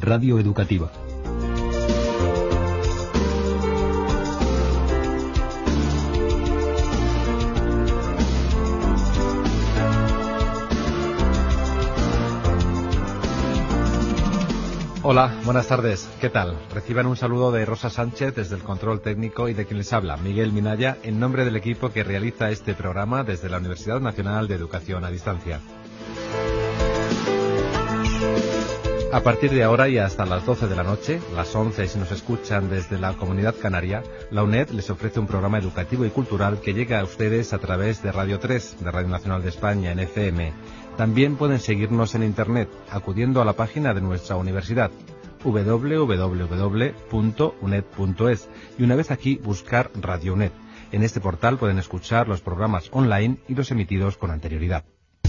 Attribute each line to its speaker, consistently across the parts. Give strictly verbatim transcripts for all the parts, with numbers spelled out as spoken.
Speaker 1: Radio Educativa. Hola, buenas tardes. ¿Qué tal? Reciban un saludo de Rosa Sánchez desde el control técnico y de quien les habla, Miguel Minaya, en nombre del equipo que realiza este programa desde la Universidad Nacional de Educación a Distancia. A partir de ahora y hasta las doce de la noche, las once si nos escuchan desde la Comunidad Canaria, la UNED les ofrece un programa educativo y cultural que llega a ustedes a través de Radio tres, de Radio Nacional de España en F M. También pueden seguirnos en Internet, acudiendo a la página de nuestra universidad, doble u doble u doble u punto uned punto es, y una vez aquí buscar Radio UNED. En este portal pueden escuchar los programas online y los emitidos con anterioridad.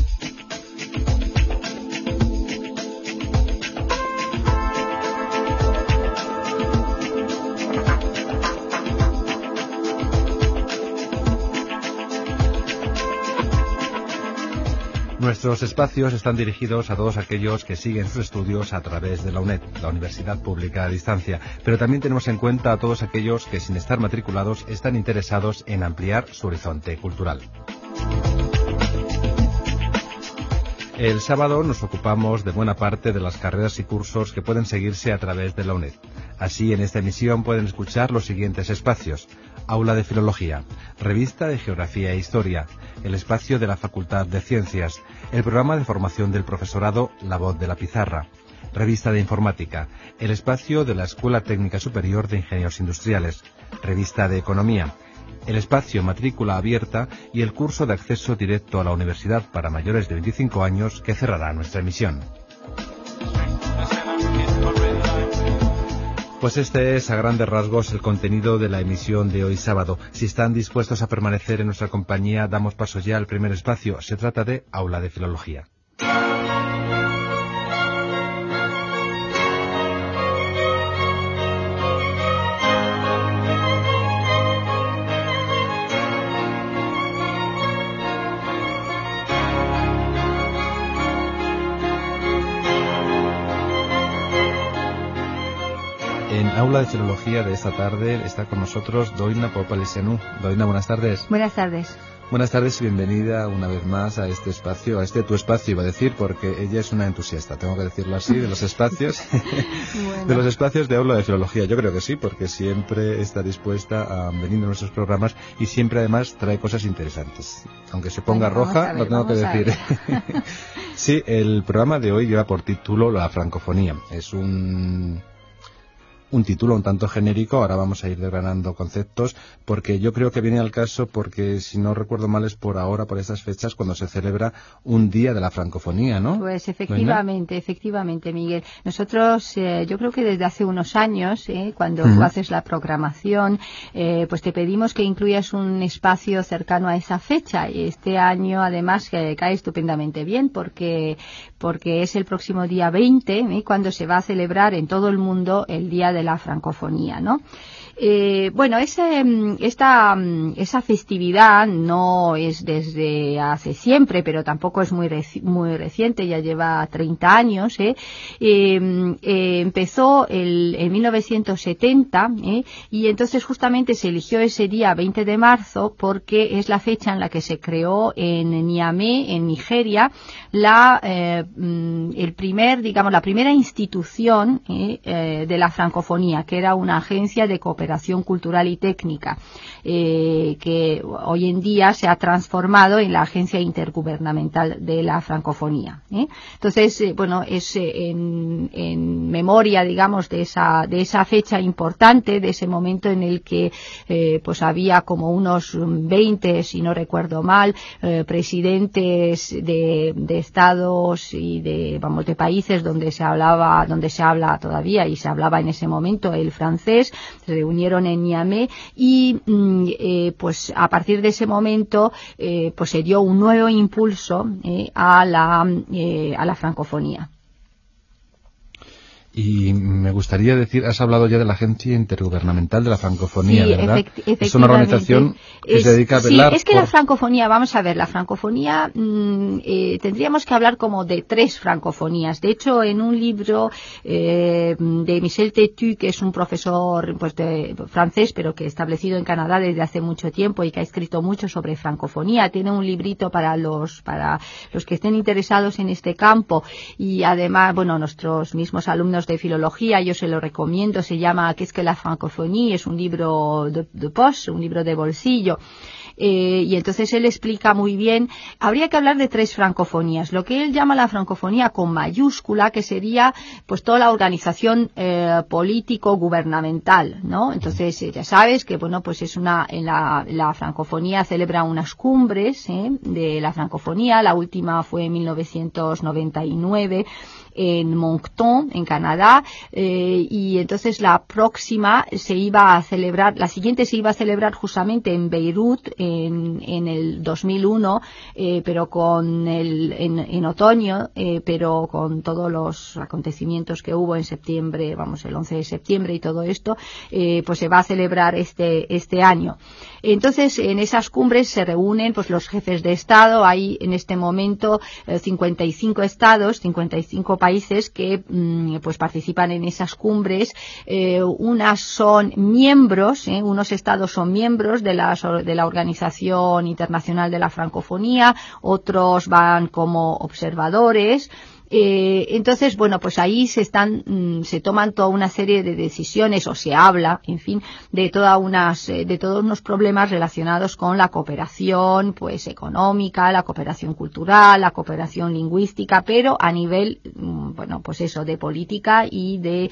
Speaker 1: Nuestros espacios están dirigidos a todos aquellos que siguen sus estudios a través de la UNED, la Universidad Pública a Distancia, pero también tenemos en cuenta a todos aquellos que sin estar matriculados están interesados en ampliar su horizonte cultural. El sábado nos ocupamos de buena parte de las carreras y cursos que pueden seguirse a través de la UNED. Así, en esta emisión pueden escuchar los siguientes espacios: Aula de Filología, Revista de Geografía e Historia, el espacio de la Facultad de Ciencias, el programa de formación del profesorado La Voz de la Pizarra, Revista de Informática, el espacio de la Escuela Técnica Superior de Ingenieros Industriales, Revista de Economía, el espacio Matrícula Abierta y el curso de acceso directo a la universidad para mayores de veinticinco años que cerrará nuestra emisión. Pues este es a grandes rasgos el contenido de la emisión de hoy sábado. Si están dispuestos a permanecer en nuestra compañía, damos paso ya al primer espacio. Se trata de Aula de Filología. En Aula de Filología de esta tarde está con nosotros Doina Popalesianu. Doina, buenas tardes.
Speaker 2: Buenas tardes.
Speaker 1: Buenas tardes y bienvenida una vez más a este espacio, a este tu espacio iba a decir, porque ella es una entusiasta, tengo que decirlo así, de los espacios, bueno. de los espacios de Aula de Filología. Yo creo que sí, porque siempre está dispuesta a venir a nuestros programas y siempre además trae cosas interesantes. Aunque se ponga bueno, roja, ver, lo tengo que decir. Sí, el programa de hoy lleva por título La Francofonía. Es un... un título un tanto genérico, ahora vamos a ir desgranando conceptos, porque yo creo que viene al caso porque, si no recuerdo mal, es por ahora, por estas fechas, cuando se celebra un día de la francofonía, ¿no?
Speaker 2: Pues efectivamente, ¿no? efectivamente, Miguel. Nosotros, eh, yo creo que desde hace unos años, eh, cuando uh-huh. tú haces la programación, eh, pues te pedimos que incluyas un espacio cercano a esa fecha, y este año, además, que cae estupendamente bien, porque porque es el próximo día veinte, ¿eh? cuando se va a celebrar en todo el mundo el Día de la Francofonía, ¿no? Eh, bueno, ese, esta, esa festividad no es desde hace siempre, pero tampoco es muy reci- muy reciente, ya lleva treinta años, ¿eh? Eh, eh, empezó el, en mil novecientos setenta, ¿eh? y entonces justamente se eligió ese día veinte de marzo porque es la fecha en la que se creó en Niamey, en Nigeria, la, eh, el primer, digamos, la primera institución ¿eh? Eh, de la francofonía, que era una agencia de cooperación cultural y técnica, eh, que hoy en día se ha transformado en la Agencia Intergubernamental de la Francofonía. ¿eh? Entonces, eh, bueno, es eh, en, en memoria, digamos, de esa de esa fecha importante, de ese momento en el que eh, pues había como unos veinte, si no recuerdo mal, eh, presidentes de, de estados y de, vamos, de países donde se hablaba, donde se habla todavía y se hablaba en ese momento el francés, se reunieron en Niamey y eh, pues a partir de ese momento eh, pues se dio un nuevo impulso eh, a la eh, a la francofonía.
Speaker 1: Y me gustaría decir, has hablado ya de la Agencia Intergubernamental de la Francofonía,
Speaker 2: sí,
Speaker 1: ¿verdad?
Speaker 2: Efect
Speaker 1: Es una organización que
Speaker 2: es,
Speaker 1: se dedica a velar.
Speaker 2: Sí, es que
Speaker 1: por...
Speaker 2: la francofonía, vamos a ver, la francofonía, mmm, eh, tendríamos que hablar como de tres francofonías. De hecho, en un libro eh, de Michel Tétu, que es un profesor pues, de, francés, pero que establecido en Canadá desde hace mucho tiempo y que ha escrito mucho sobre francofonía, tiene un librito para los, para los que estén interesados en este campo y además, bueno, nuestros mismos alumnos de filología, yo se lo recomiendo, se llama ¿Qué es que la francophonie? Es un libro de, de poche, un libro de bolsillo. Eh, y entonces él explica muy bien, habría que hablar de tres francofonías, lo que él llama la francofonía con mayúscula, que sería pues toda la organización eh, político-gubernamental, ¿no? Entonces eh, ya sabes que bueno pues es una, en la, la francofonía celebra unas cumbres ¿eh? de la francofonía, la última fue en mil novecientos noventa y nueve en Moncton, en Canadá, eh, y entonces la próxima se iba a celebrar, la siguiente se iba a celebrar justamente en Beirut en, en el dos mil uno, eh, pero con el, en, en otoño, eh, pero con todos los acontecimientos que hubo en septiembre, vamos, el once de septiembre y todo esto, eh, pues se va a celebrar este, este año. Entonces, en esas cumbres se reúnen pues los jefes de Estado, hay en este momento eh, cincuenta y cinco estados, cincuenta y cinco países que mmm, pues participan en esas cumbres. Eh, unas son miembros, ¿eh? unos estados son miembros de la, de la Organización Internacional de la Francofonía, otros van como observadores. Eh, entonces, bueno, pues ahí se están, mmm, se toman toda una serie de decisiones o se habla, en fin, de todas unas, eh, de todos unos problemas relacionados con la cooperación, pues económica, la cooperación cultural, la cooperación lingüística, pero a nivel, mmm, bueno, pues eso, de política y de,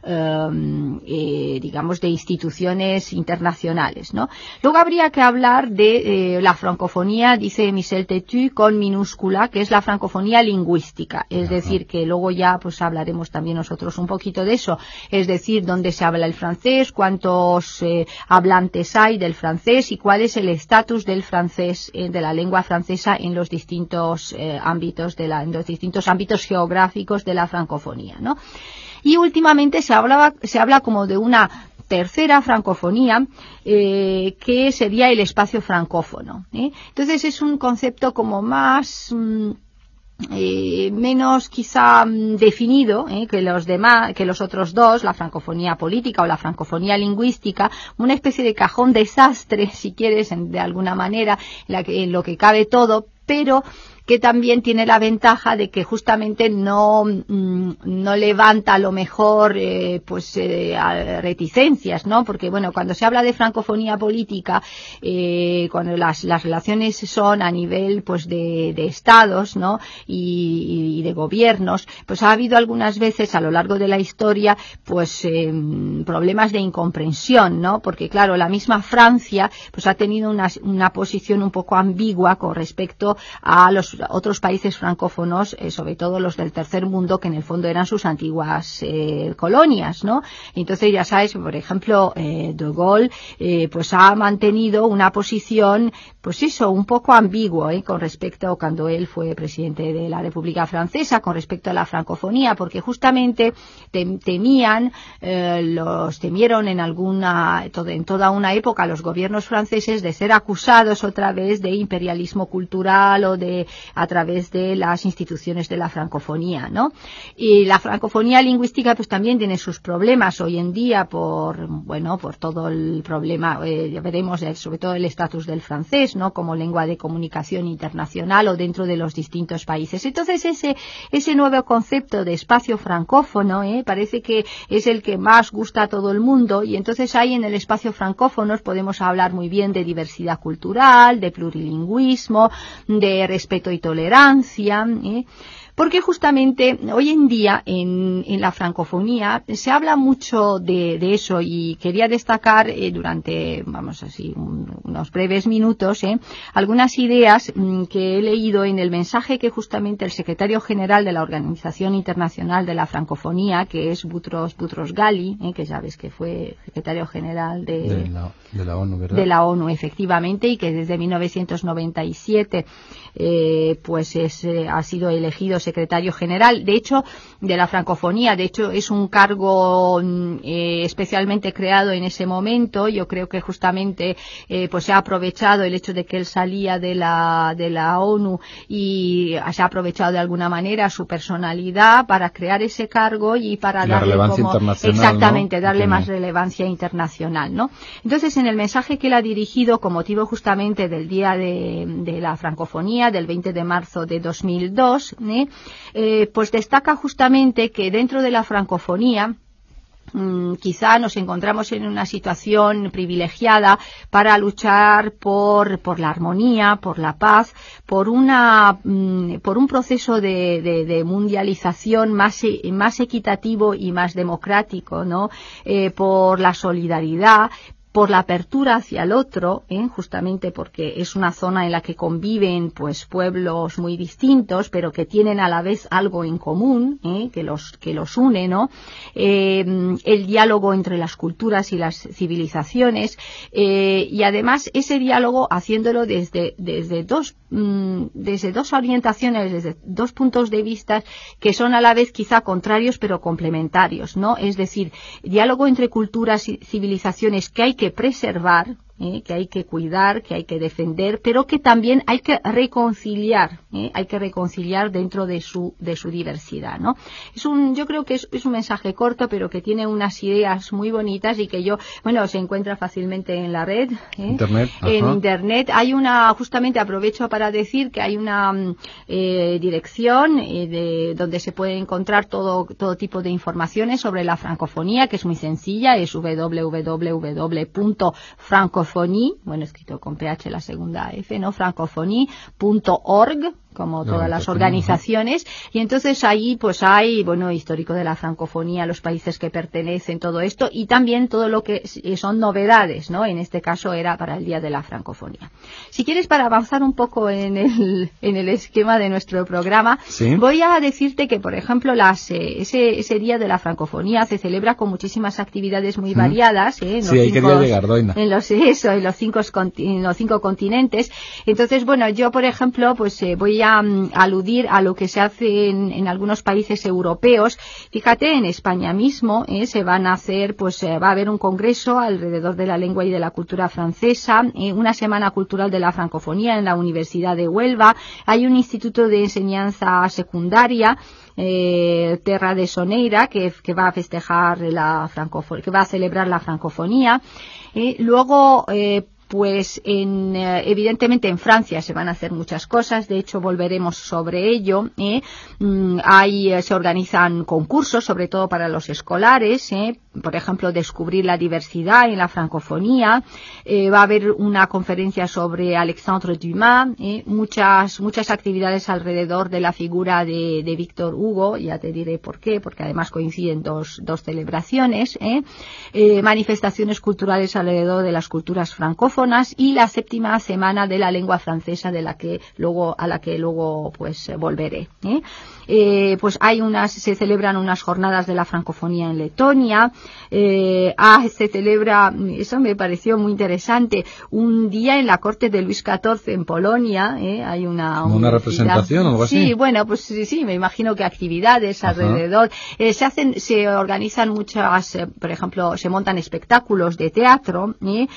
Speaker 2: um, eh, digamos, de instituciones internacionales, ¿no? Luego habría que hablar de eh, la francofonía, dice Michel Tétu, con minúscula, que es la francofonía lingüística, es decir, Es decir, que luego ya pues hablaremos también nosotros un poquito de eso, es decir, dónde se habla el francés, cuántos eh, hablantes hay del francés y cuál es el estatus del francés, eh, de la lengua francesa en los distintos eh, ámbitos de la, en los distintos ámbitos geográficos de la francofonía, ¿no? Y últimamente se hablaba, se habla como de una tercera francofonía, eh, que sería el espacio francófono, ¿eh? Entonces es un concepto como más mmm, Eh, menos quizá definido eh, que los demás, que los otros dos, la francofonía política o la francofonía lingüística, una especie de cajón desastre, si quieres, en, de alguna manera, en, la que, en lo que cabe todo, pero que también tiene la ventaja de que justamente no, no levanta a lo mejor eh, pues eh, reticencias, ¿no? Porque bueno, cuando se habla de francofonía política, eh, cuando las, las relaciones son a nivel pues de, de estados, ¿no? Y, y de gobiernos, pues ha habido algunas veces a lo largo de la historia pues eh, problemas de incomprensión, ¿no? Porque claro, la misma Francia pues ha tenido una, una posición un poco ambigua con respecto a los otros países francófonos, eh, sobre todo los del tercer mundo, que en el fondo eran sus antiguas eh, colonias, ¿no? Entonces ya sabes, por ejemplo, eh, De Gaulle eh, pues ha mantenido una posición, pues eso, un poco ambiguo, ¿eh? Con respecto a cuando él fue presidente de la República Francesa, con respecto a la francofonía, porque justamente tem, temían, eh, los temieron en alguna, en toda una época los gobiernos franceses de ser acusados otra vez de imperialismo cultural o de a través de las instituciones de la francofonía, ¿no? Y la francofonía lingüística pues también tiene sus problemas hoy en día por, bueno, por todo el problema, eh, ya veremos, eh, sobre todo el estatus del francés, ¿no? Como lengua de comunicación internacional o dentro de los distintos países. Entonces ese, ese nuevo concepto de espacio francófono, eh, parece que es el que más gusta a todo el mundo, y entonces ahí en el espacio francófono podemos hablar muy bien de diversidad cultural, de plurilingüismo, de respeto y tolerancia, ¿eh? Porque justamente hoy en día en, en la francofonía se habla mucho de, de eso, y quería destacar eh, durante, vamos así, un, unos breves minutos, eh, algunas ideas mmm, que he leído en el mensaje que justamente el secretario general de la Organización Internacional de la Francofonía, que es Boutros, Boutros Ghali, eh, que ya ves que fue secretario general de,
Speaker 1: de, la, de la ONU, ¿verdad?
Speaker 2: De la ONU, efectivamente, y que desde mil novecientos noventa y siete eh, pues es, eh, ha sido elegido secretario general, de hecho, de la francofonía. De hecho, es un cargo eh, especialmente creado en ese momento. Yo creo que justamente eh, pues se ha aprovechado el hecho de que él salía de la de la ONU y se ha aprovechado de alguna manera su personalidad para crear ese cargo y para
Speaker 1: la
Speaker 2: darle
Speaker 1: relevancia
Speaker 2: como
Speaker 1: internacional,
Speaker 2: exactamente
Speaker 1: ¿no?
Speaker 2: darle
Speaker 1: Tiene...
Speaker 2: más relevancia internacional, ¿no? Entonces, en el mensaje que él ha dirigido con motivo justamente del día de, de la francofonía del veinte de marzo de dos mil dos, ¿eh? Eh, pues destaca justamente que dentro de la francofonía quizá nos encontramos en una situación privilegiada para luchar por, por la armonía, por la paz, por una por un proceso de, de, de mundialización más, más equitativo y más democrático, ¿no? Eh, por la solidaridad, por la apertura hacia el otro, ¿eh? Justamente porque es una zona en la que conviven pues pueblos muy distintos, pero que tienen a la vez algo en común, ¿eh? que los que los une, ¿no? Eh, el diálogo entre las culturas y las civilizaciones, eh, y además ese diálogo haciéndolo desde desde dos mmm, desde dos orientaciones, desde dos puntos de vista que son a la vez quizá contrarios pero complementarios, ¿no? Es decir, diálogo entre culturas y civilizaciones que hay que preservar, ¿eh? que hay que cuidar, que hay que defender, pero que también hay que reconciliar, ¿eh? hay que reconciliar dentro de su de su diversidad, ¿no? Es un, yo creo que es, es un mensaje corto, pero que tiene unas ideas muy bonitas y que yo, bueno, se encuentra fácilmente en la red, ¿eh?
Speaker 1: Internet,
Speaker 2: en
Speaker 1: ajá.
Speaker 2: internet. Hay una, justamente aprovecho para decir que hay una eh, dirección eh, de, donde se puede encontrar todo todo tipo de informaciones sobre la francofonía, que es muy sencilla, es doble u doble u doble u punto francofonie, bueno, escrito con ph la segunda f, ¿no? francofonie punto org, como todas las organizaciones, y entonces ahí pues hay, bueno, histórico de la francofonía, los países que pertenecen, todo esto, y también todo lo que son novedades, ¿no? En este caso era para el Día de la Francofonía. Si quieres, para avanzar un poco en el, en el esquema de nuestro programa, ¿sí? Voy a decirte que, por ejemplo, las, eh, ese, ese Día de la Francofonía se celebra con muchísimas actividades muy ¿Mm? variadas, ¿eh? En
Speaker 1: sí, ahí quería llegar, Doina.
Speaker 2: En los, eso, en los cinco, en los cinco continentes. Entonces, bueno, yo, por ejemplo, pues eh, voy a aludir a lo que se hace en, en algunos países europeos. Fíjate, en España mismo eh, se van a hacer, pues eh, va a haber un congreso alrededor de la lengua y de la cultura francesa, eh, una semana cultural de la francofonía en la Universidad de Huelva, hay un instituto de enseñanza secundaria, Eh, Terra de Soneira, que, que va a festejar la francofonía, que va a celebrar la francofonía. Eh, luego, eh, Pues en, eh, evidentemente en Francia se van a hacer muchas cosas, de hecho volveremos sobre ello, ¿eh? Mm, hay, eh, se organizan concursos, sobre todo para los escolares, ¿eh? Por ejemplo, descubrir la diversidad en la francofonía, eh, va a haber una conferencia sobre Alexandre Dumas, ¿eh? muchas, muchas actividades alrededor de la figura de, de Víctor Hugo, ya te diré por qué, porque además coinciden dos, dos celebraciones, ¿eh? Eh, manifestaciones culturales alrededor de las culturas francófonas, y la séptima semana de la lengua francesa, de la que luego a la que luego pues volveré, ¿eh? Eh, pues hay unas, se celebran unas jornadas de la francofonía en Letonia, eh, ah, se celebra, eso me pareció muy interesante, un día en la corte de Luis catorce en Polonia, ¿eh? Hay una
Speaker 1: una representación o algo así.
Speaker 2: Sí, bueno, pues sí, sí, me imagino que actividades Ajá. alrededor, eh, se hacen, se organizan muchas, eh, por ejemplo, se montan espectáculos de teatro, ¿eh?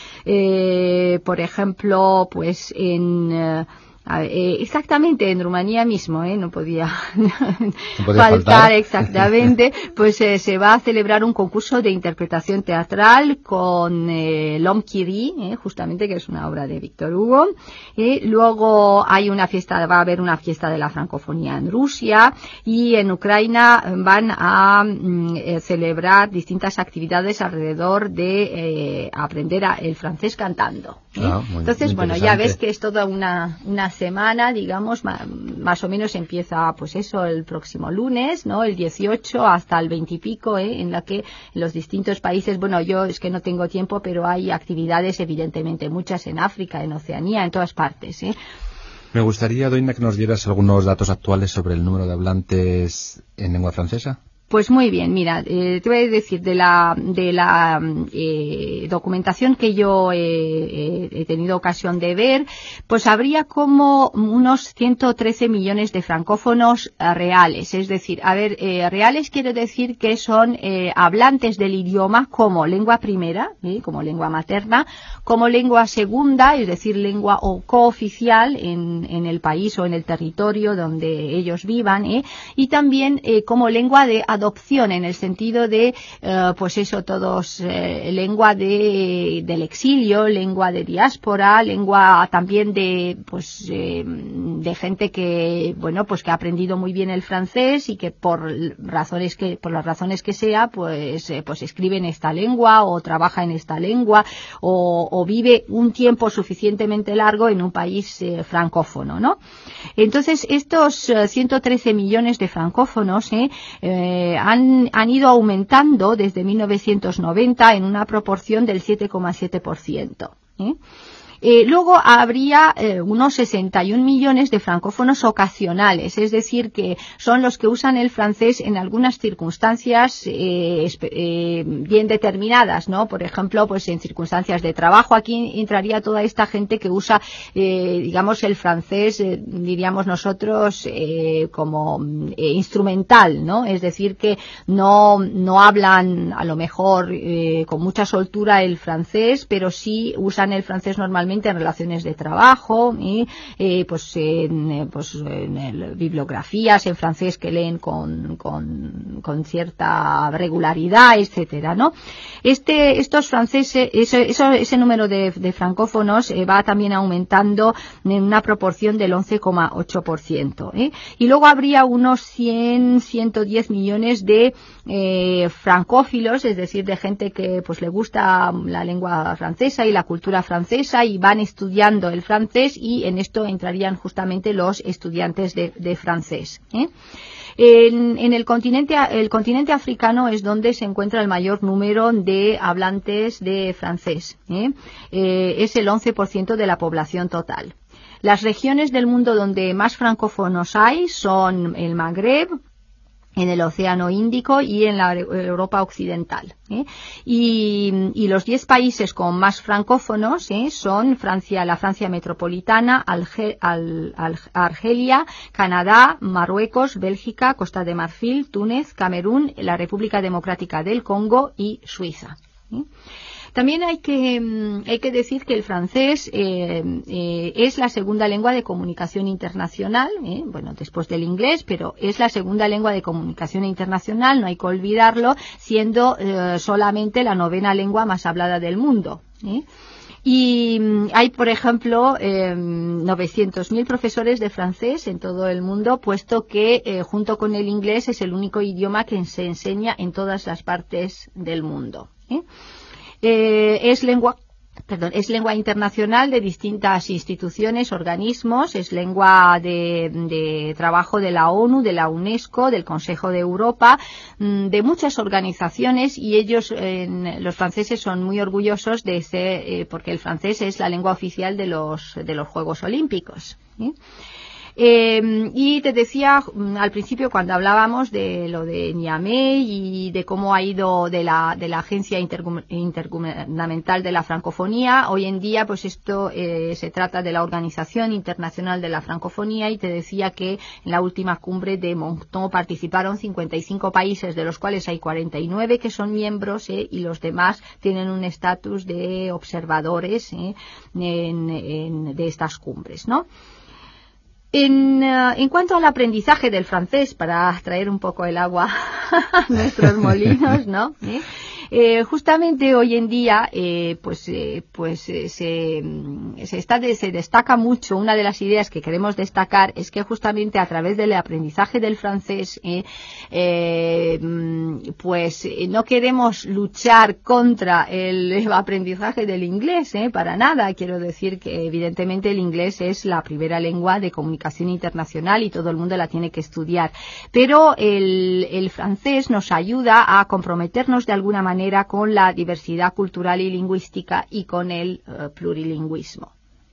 Speaker 2: Eh, por ejemplo, pues en eh, Eh, exactamente en Rumanía mismo, ¿eh? no podía, no podía faltar, faltar exactamente, pues eh, se va a celebrar un concurso de interpretación teatral con eh, L'Homme qui rit, ¿eh? justamente, que es una obra de Víctor Hugo. ¿eh? Luego hay una fiesta, va a haber una fiesta de la francofonía en Rusia, y en Ucrania van a mm, eh, celebrar distintas actividades alrededor de eh, aprender a, el francés cantando. ¿eh? Ah, muy, Entonces, muy bueno, ya ves que es toda una, una semana, digamos, más, más o menos empieza, pues eso, el próximo lunes, ¿no? El dieciocho hasta el veinte y pico, ¿eh? En la que en los distintos países, bueno, yo es que no tengo tiempo, pero hay actividades, evidentemente, muchas en África, en Oceanía, en todas partes, ¿eh?
Speaker 1: Me gustaría, Doina, que nos dieras algunos datos actuales sobre el número de hablantes en lengua francesa.
Speaker 2: Pues muy bien, mira, eh, te voy a decir de la de la eh, documentación que yo eh, he tenido ocasión de ver, pues habría como unos ciento trece millones de francófonos eh, reales, es decir, a ver, eh, reales quiere decir que son eh, hablantes del idioma como lengua primera, ¿eh? como lengua materna, como lengua segunda, es decir, lengua o cooficial en, en el país o en el territorio donde ellos vivan, ¿eh? y también eh, como lengua de adopción, en el sentido de, eh, pues eso, todos, eh, lengua de, del exilio, lengua de diáspora, lengua también de, pues, eh, de gente que, bueno, pues que ha aprendido muy bien el francés y que por razones que, por las razones que sea, pues, eh, pues escribe en esta lengua o trabaja en esta lengua o, o vive un tiempo suficientemente largo en un país eh, francófono, ¿no? Entonces, estos eh, ciento trece millones de francófonos, eh, eh Han, han ido aumentando desde mil novecientos noventa en una proporción del siete coma siete por ciento. ¿eh? Eh, luego habría eh, unos sesenta y un millones de francófonos ocasionales, es decir, que son los que usan el francés en algunas circunstancias eh, eh, bien determinadas, ¿no? Por ejemplo, pues en circunstancias de trabajo. Aquí entraría toda esta gente que usa, eh, digamos, el francés, eh, diríamos nosotros, eh, como eh, instrumental, ¿no? Es decir, que no, no hablan a lo mejor eh, con mucha soltura el francés, pero sí usan el francés normalmente en relaciones de trabajo y eh, pues en, pues en el, bibliografías en francés que leen con, con, con cierta regularidad, etcétera, ¿no? Este, estos franceses, ese, eso, ese número de, de francófonos eh, va también aumentando en una proporción del once coma ocho por ciento, ¿eh? Y luego habría unos cien, ciento diez millones de eh, francófilos, es decir, de gente que pues le gusta la lengua francesa y la cultura francesa y van estudiando el francés, y en esto entrarían justamente los estudiantes de, de francés, ¿eh? En, en el continente, el continente africano es donde se encuentra el mayor número de hablantes de francés, ¿eh? Eh, es el once por ciento de la población total. Las regiones del mundo donde más francófonos hay son el Magreb, en el Océano Índico y en la Europa Occidental, ¿eh? Y, y los diez países con más francófonos ¿eh? son Francia, la Francia metropolitana, Alge, Al, Al, Argelia, Canadá, Marruecos, Bélgica, Costa de Marfil, Túnez, Camerún, la República Democrática del Congo y Suiza, ¿eh? También hay que, hay que decir que el francés eh, eh, es la segunda lengua de comunicación internacional, eh, bueno, después del inglés, pero es la segunda lengua de comunicación internacional, no hay que olvidarlo, siendo eh, solamente la novena lengua más hablada del mundo, ¿eh? Y hay, por ejemplo, eh, novecientos mil profesores de francés en todo el mundo, puesto que eh, junto con el inglés es el único idioma que se enseña en todas las partes del mundo, ¿eh? Eh, es lengua Perdón, es lengua internacional de distintas instituciones, organismos, es lengua de, de trabajo de la ONU, de la UNESCO, del Consejo de Europa, de muchas organizaciones, y ellos, eh, los franceses, son muy orgullosos de ser, eh, porque el francés es la lengua oficial de los, de los Juegos Olímpicos, ¿sí? Eh, y te decía al principio, cuando hablábamos de lo de Niamey y de cómo ha ido de la, de la Agencia Intergubernamental de la Francofonía, hoy en día pues esto eh, se trata de la Organización Internacional de la Francofonía, y te decía que en la última cumbre de Monton participaron cincuenta y cinco países, de los cuales hay cuarenta y nueve que son miembros, eh, y los demás tienen un estatus de observadores eh, en, en, de estas cumbres, ¿no? En, uh, en cuanto al aprendizaje del francés, para traer un poco el agua a nuestros molinos, ¿no? ¿Eh? Eh, justamente hoy en día, eh, pues, eh, pues eh, se, se, está de, se destaca mucho. Una de las ideas que queremos destacar es que justamente a través del aprendizaje del francés, eh, eh, pues eh, no queremos luchar contra el aprendizaje del inglés, eh, para nada. Quiero decir que evidentemente el inglés es la primera lengua de comunicación internacional y todo el mundo la tiene que estudiar. Pero el, el francés nos ayuda a comprometernos de alguna manera con la diversidad cultural y lingüística y con el uh, plurilingüismo.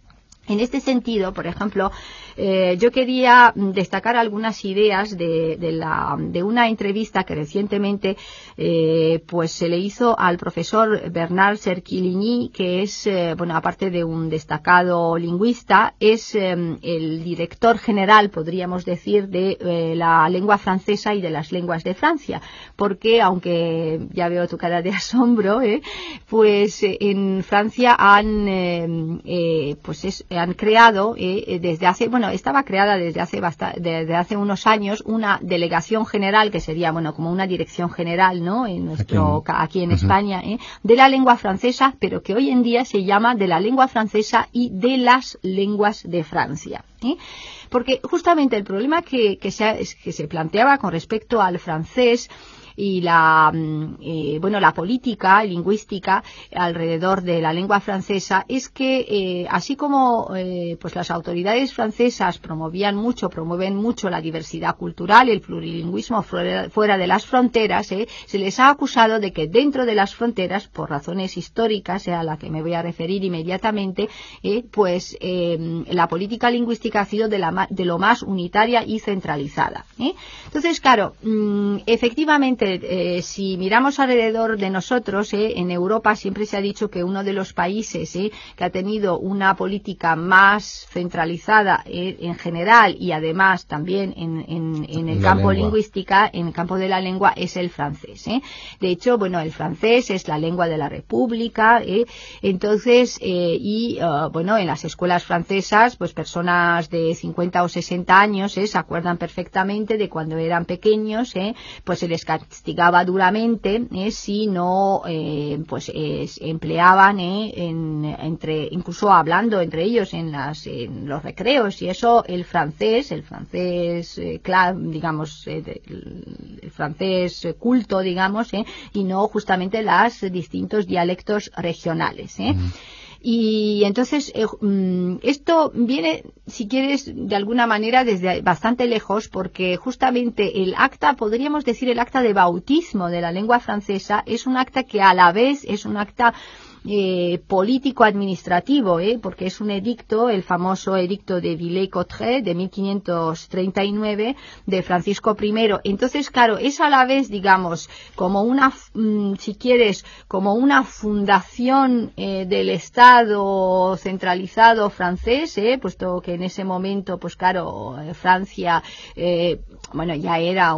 Speaker 2: En este sentido, por ejemplo, eh, yo quería destacar algunas ideas de, de, la, de una entrevista que recientemente eh, pues se le hizo al profesor Bernard Cerquiligny, que es, eh, bueno, aparte de un destacado lingüista, es eh, el director general, podríamos decir, de eh, la lengua francesa y de las lenguas de Francia, porque, aunque ya veo tu cara de asombro, eh, pues eh, en Francia han, eh, eh, pues es, han creado eh, desde hace, bueno, estaba creada desde hace basta, desde hace unos años una delegación general que sería, bueno, como una dirección general, ¿no? En nuestro aquí, aquí en uh-huh. España, ¿eh? De la lengua francesa, pero que hoy en día se llama de la lengua francesa y de las lenguas de Francia, ¿eh? Porque justamente el problema que, que, se, que se planteaba con respecto al francés y la eh, bueno la política lingüística alrededor de la lengua francesa es que eh, así como eh, pues las autoridades francesas promovían mucho promueven mucho la diversidad cultural, el plurilingüismo fuera, fuera de las fronteras, eh, se les ha acusado de que dentro de las fronteras, por razones históricas, eh, a la que me voy a referir inmediatamente, eh, pues eh, la política lingüística ha sido de, la, de lo más unitaria y centralizada, ¿eh? Entonces, claro, mmm, efectivamente, Eh, si miramos alrededor de nosotros, eh, en Europa siempre se ha dicho que uno de los países eh, que ha tenido una política más centralizada eh, en general y además también en, en, en el la campo lengua. lingüística, en el campo de la lengua, es el francés. Eh. De hecho, bueno, el francés es la lengua de la República, eh, entonces, eh, y uh, bueno, en las escuelas francesas, pues personas de cincuenta o sesenta años eh, se acuerdan perfectamente de cuando eran pequeños, eh, pues se les castigaba duramente eh, si no eh, pues eh, empleaban eh, en, entre incluso hablando entre ellos en las en los recreos, y eso el francés el francés eh, claro, digamos eh, el, el francés culto, digamos, eh, y no justamente los distintos dialectos regionales, eh. Mm. Y entonces eh, esto viene, si quieres, de alguna manera desde bastante lejos, porque justamente el acta, podríamos decir el acta de bautismo de la lengua francesa, es un acta que a la vez es un acta Eh, político-administrativo, ¿eh? Porque es un edicto, el famoso edicto de Villers-Cotterêts de mil quinientos treinta y nueve de Francisco primero. Entonces, claro, es a la vez, digamos, como una, mmm, si quieres, como una fundación eh, del Estado centralizado francés, ¿eh? Puesto que en ese momento, pues claro, Francia, eh, bueno, ya era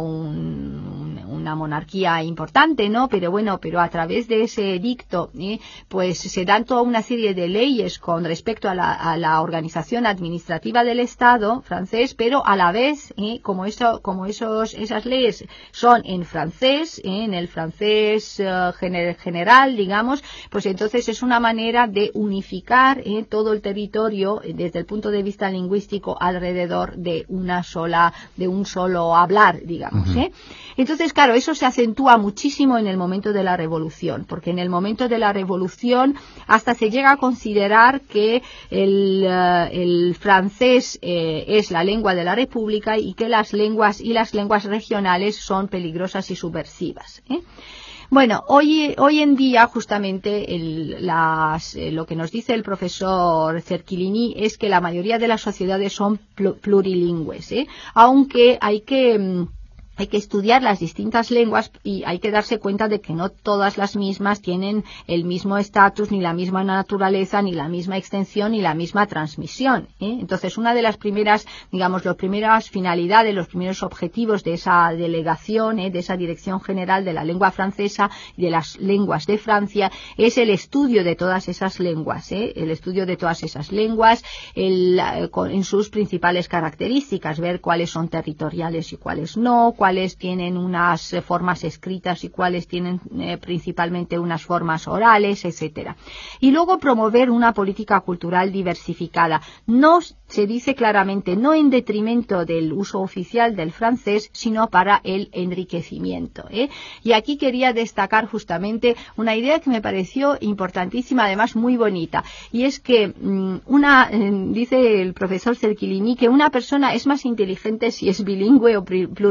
Speaker 2: un, una monarquía importante, ¿no? Pero bueno, pero a través de ese edicto, ¿eh? Pues pues se dan toda una serie de leyes con respecto a la, a la organización administrativa del Estado francés, pero a la vez, ¿eh? como eso, como esos, esas leyes son en francés, ¿eh? en el francés uh, gener, general, digamos, pues entonces es una manera de unificar ¿eh? todo el territorio desde el punto de vista lingüístico alrededor de una sola, de un solo hablar, digamos, uh-huh. ¿eh? Entonces, claro, eso se acentúa muchísimo en el momento de la Revolución, porque en el momento de la Revolución hasta se llega a considerar que el, uh, el francés eh, es la lengua de la República y que las lenguas y las lenguas regionales son peligrosas y subversivas, ¿eh? Bueno, hoy, hoy en día justamente el, las, eh, lo que nos dice el profesor Cerquiligny es que la mayoría de las sociedades son pl- plurilingües, ¿eh? Aunque hay que... Hay que estudiar las distintas lenguas y hay que darse cuenta de que no todas las mismas tienen el mismo estatus, ni la misma naturaleza, ni la misma extensión, ni la misma transmisión, ¿eh? Entonces, una de las primeras, digamos, las primeras finalidades, los primeros objetivos de esa delegación, ¿eh? de esa Dirección General de la Lengua Francesa y de las lenguas de Francia, es el estudio de todas esas lenguas, ¿eh? El estudio de todas esas lenguas el, en sus principales características, ver cuáles son territoriales y cuáles no, cuáles cuáles tienen unas eh, formas escritas y cuáles tienen eh, principalmente unas formas orales, etcétera. Y luego promover una política cultural diversificada. No se dice claramente, no en detrimento del uso oficial del francés, sino para el enriquecimiento, ¿eh? Y aquí quería destacar justamente una idea que me pareció importantísima, además muy bonita, y es que mmm, una, eh, dice el profesor Cerquiligny, que una persona es más inteligente si es bilingüe o plurilingüe,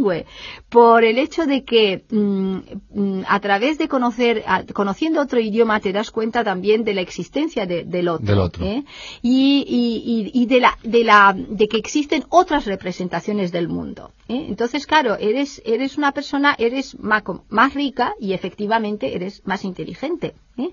Speaker 2: bilingüe por el hecho de que mmm, a través de conocer, a, conociendo otro idioma te das cuenta también de la existencia de, del otro,
Speaker 1: del otro.
Speaker 2: ¿eh? y, y, y de la, de la, de que existen otras representaciones del mundo, ¿eh? Entonces, claro, eres, eres una persona, eres más, más rica y efectivamente eres más inteligente, ¿eh?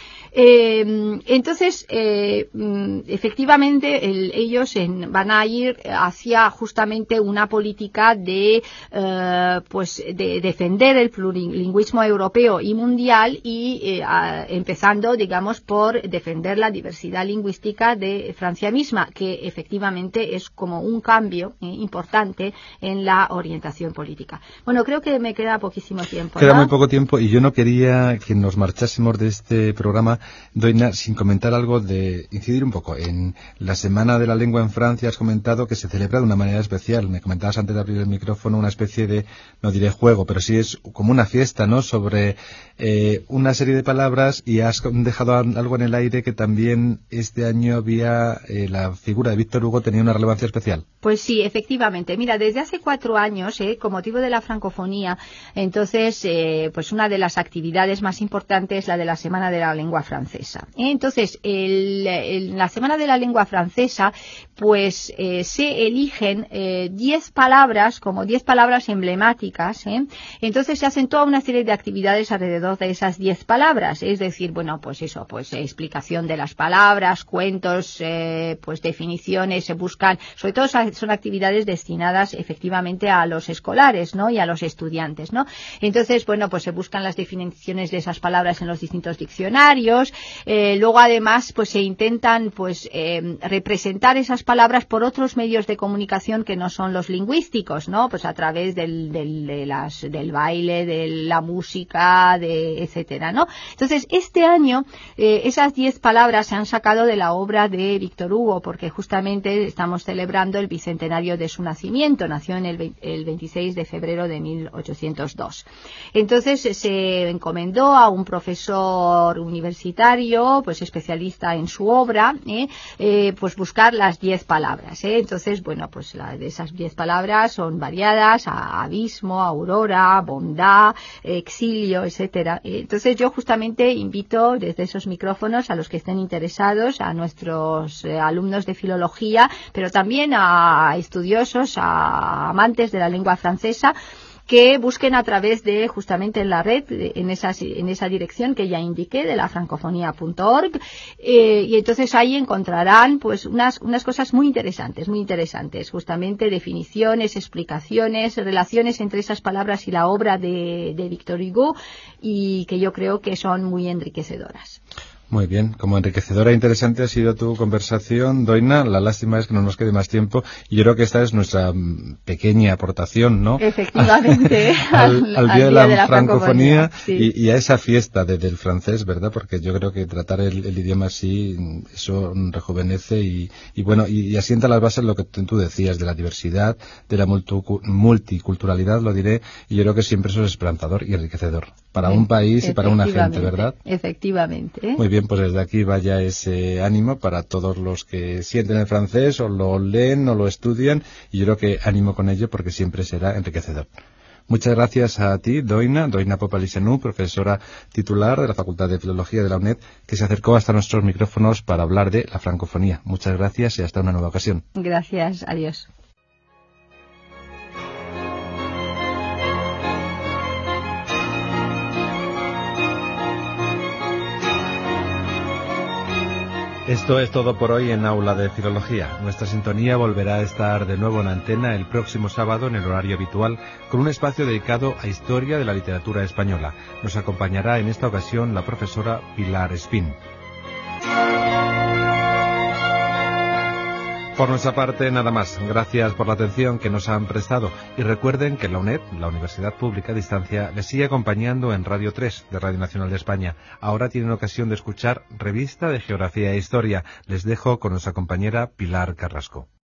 Speaker 2: Eh, entonces, eh, efectivamente, el, ellos en, van a ir hacia justamente una política de, eh, pues, de defender el plurilingüismo europeo y mundial y eh, a, empezando, digamos, por defender la diversidad lingüística de Francia misma, que efectivamente es como un cambio eh, importante en la orientación política. Bueno, creo que me queda poquísimo tiempo.
Speaker 1: Queda
Speaker 2: ¿no?
Speaker 1: muy poco tiempo y yo no quería que nos marchásemos de este programa, Doina, sin comentar algo de incidir un poco en la Semana de la Lengua en Francia. Has comentado que se celebra de una manera especial. Me comentabas antes de abrir el micrófono una especie de, no diré juego, pero sí es como una fiesta, ¿no? Sobre eh, una serie de palabras, y has dejado algo en el aire que también este año había eh, la figura de Víctor Hugo tenía una relevancia especial.
Speaker 2: Pues sí, efectivamente. Mira, desde hace cuatro años, eh, con motivo de la francofonía, entonces, eh, pues una de las actividades más importantes es la de la Semana de la Lengua Francesa. Entonces, el, el, la Semana de la Lengua Francesa, pues eh, se eligen eh, diez palabras, como diez palabras emblemáticas, ¿eh? Entonces se hacen toda una serie de actividades alrededor de esas diez palabras, es decir, bueno, pues eso, pues eh, explicación de las palabras, cuentos, eh, pues definiciones, se buscan, sobre todo son actividades destinadas efectivamente a los escolares, ¿no? Y a los estudiantes, ¿no? Entonces, bueno, pues se buscan las definiciones de esas palabras en los distintos diccionarios. Eh, luego, además, pues se intentan pues eh, representar esas palabras por otros medios de comunicación que no son los lingüísticos, ¿no? Pues a través del, del, de las, del baile, de la música, de etcétera, ¿no? Entonces, este año eh, esas diez palabras se han sacado de la obra de Víctor Hugo, porque justamente estamos celebrando el bicentenario de su nacimiento. Nació en el, el veintiséis de febrero de mil ochocientos dos. Entonces, se encomendó a un profesor universitario, pues especialista en su obra, ¿eh? Eh, pues buscar las diez palabras, ¿eh? Entonces, bueno, pues la, de esas diez palabras son variadas: a, abismo, aurora, bondad, exilio, etcétera. Entonces, yo justamente invito desde esos micrófonos a los que estén interesados, a nuestros eh, alumnos de filología, pero también a estudiosos, a amantes de la lengua francesa, que busquen a través de justamente en la red, en esa, en esa dirección que ya indiqué, de la francofonía punto org, eh, y entonces ahí encontrarán pues unas, unas cosas muy interesantes, muy interesantes, justamente definiciones, explicaciones, relaciones entre esas palabras y la obra de, de Víctor Hugo, y que yo creo que son muy enriquecedoras.
Speaker 1: Muy bien, como enriquecedora e interesante ha sido tu conversación, Doina. La lástima es que no nos quede más tiempo, y yo creo que esta es nuestra pequeña aportación, ¿no?
Speaker 2: Efectivamente.
Speaker 1: al, al, al día de la, de la francofonía, francofonía
Speaker 2: sí.
Speaker 1: y, y a esa fiesta de, del francés, ¿verdad? Porque yo creo que tratar el, el idioma así, eso rejuvenece y, y bueno, y, y asienta las bases lo que tú decías, de la diversidad, de la multiculturalidad, lo diré, y yo creo que siempre eso es esperanzador y enriquecedor para un país y para una gente, ¿verdad?
Speaker 2: Efectivamente.
Speaker 1: Muy bien, pues desde aquí vaya ese ánimo para todos los que sienten el francés o lo leen o lo estudian, y yo creo que ánimo con ello porque siempre será enriquecedor. Muchas gracias a ti, Doina, Doina Popa-Licenu, profesora titular de la Facultad de Filología de la UNED, que se acercó hasta nuestros micrófonos para hablar de la francofonía. Muchas gracias y hasta una nueva ocasión.
Speaker 2: Gracias, adiós.
Speaker 1: Esto es todo por hoy en Aula de Filología. Nuestra sintonía volverá a estar de nuevo en antena el próximo sábado en el horario habitual, con un espacio dedicado a historia de la literatura española. Nos acompañará en esta ocasión la profesora Pilar Espín. Por nuestra parte, nada más. Gracias por la atención que nos han prestado. Y recuerden que la UNED, la Universidad Pública a Distancia, les sigue acompañando en Radio tres de Radio Nacional de España. Ahora tienen ocasión de escuchar Revista de Geografía e Historia. Les dejo con nuestra compañera Pilar Carrasco.